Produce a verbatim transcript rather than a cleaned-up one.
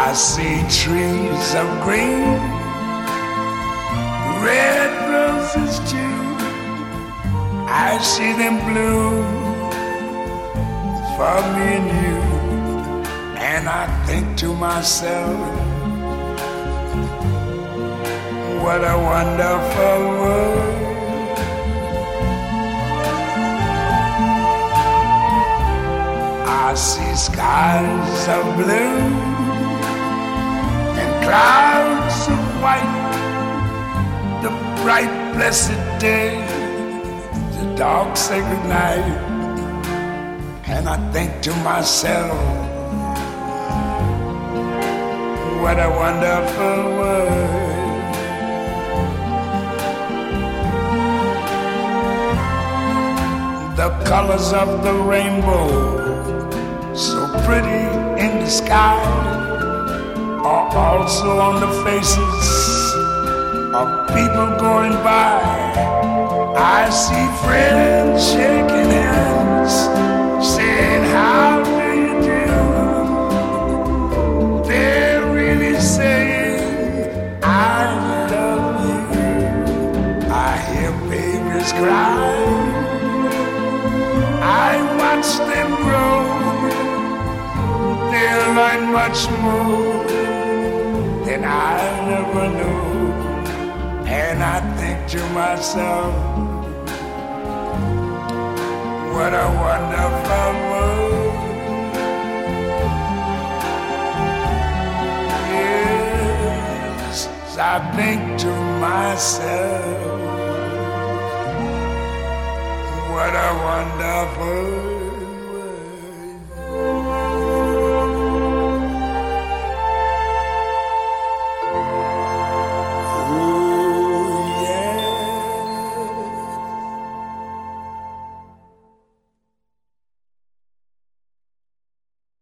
I see trees of green, red roses too. I see them bloom for me and you. And I think to myself, what a wonderful world. I see skies of blue and clouds of white, the bright blessed day, the dark sacred night. And I think to myself, what a wonderful world. The colors of the rainbow, so pretty in the sky, are also on the faces of people going by. I see friends shaking hands, saying, how do you do? They're really saying, I love you. I hear babies cry, I watch them grow. They'll learn much more than I never knew. And I think to myself, what a wonderful world. Yes, I think to myself, what a wonderful world.